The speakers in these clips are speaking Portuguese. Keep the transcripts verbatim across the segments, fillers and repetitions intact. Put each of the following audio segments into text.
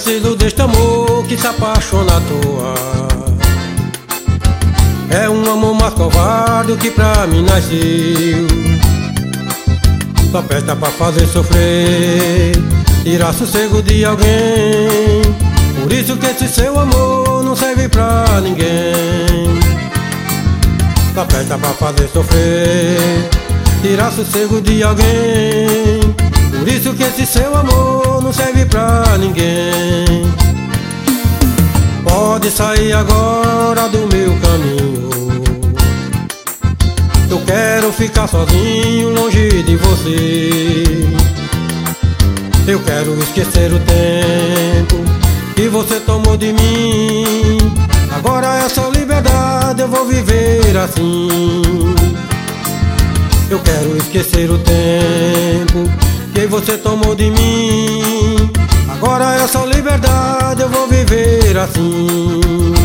preciso deste amor que se apaixona à toa. É um amor mais covarde que pra mim nasceu. Só presta pra fazer sofrer, tirar sossego de alguém. Por isso que esse seu amor não serve pra ninguém. Só presta pra fazer sofrer, tirar sossego de alguém. Por isso que esse seu amor não serve pra ninguém. Pode sair agora do meu caminho. Eu quero ficar sozinho, longe de você. Eu quero esquecer o tempo que você tomou de mim. Agora é só liberdade, eu vou viver assim. Eu quero esquecer o tempo que você tomou de mim. Agora é só liberdade, eu vou viver assim.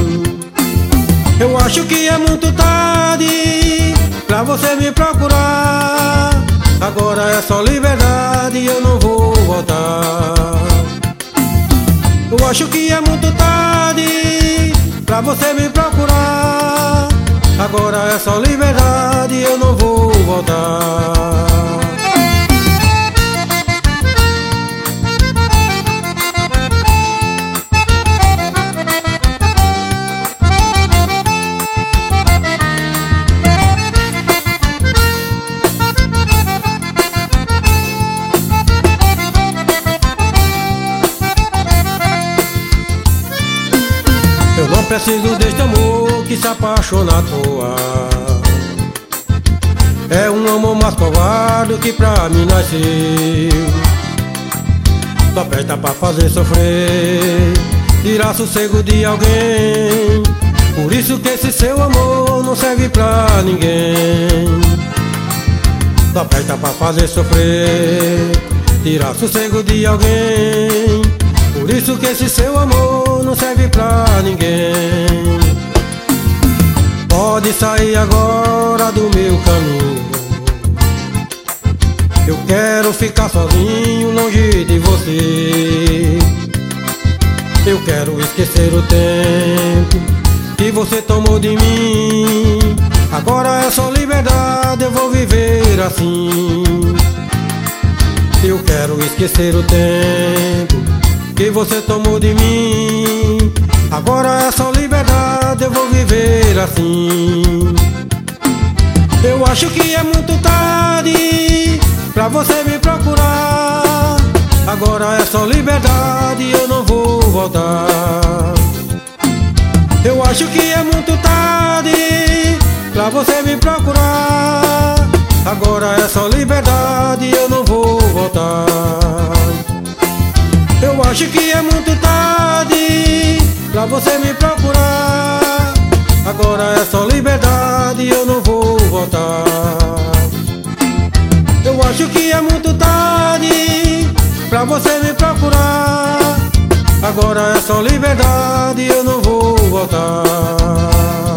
Eu acho que é muito tarde pra você me procurar. Agora é só liberdade e eu não vou voltar. Eu acho que é muito tarde pra você me procurar. Agora é só liberdade e eu não vou voltar. Eu não preciso deste amor que se apaixona à toa. É um amor mais covarde que pra mim nasceu. Só presta pra fazer sofrer, tirar sossego de alguém. Por isso que esse seu amor não serve pra ninguém. Só presta pra fazer sofrer, tirar sossego de alguém. Por isso que esse seu amor não serve pra ninguém. Pode sair agora do meu caminho. Eu quero ficar sozinho, longe de você. Eu quero esquecer o tempo que você tomou de mim. Agora é só liberdade, eu vou viver assim. Eu quero esquecer o tempo que você tomou de mim. Agora é só liberdade, eu vou viver assim. Eu acho que é muito tarde pra você me procurar. Agora é só liberdade e eu não vou voltar. Eu acho que é muito tarde pra você me procurar. Agora é só liberdade e eu não vou voltar. Eu acho que é muito tarde pra você me procurar. Agora é só liberdade e eu não vou voltar. Eu acho que é muito tarde pra você me procurar. Agora é só liberdade e eu não vou voltar.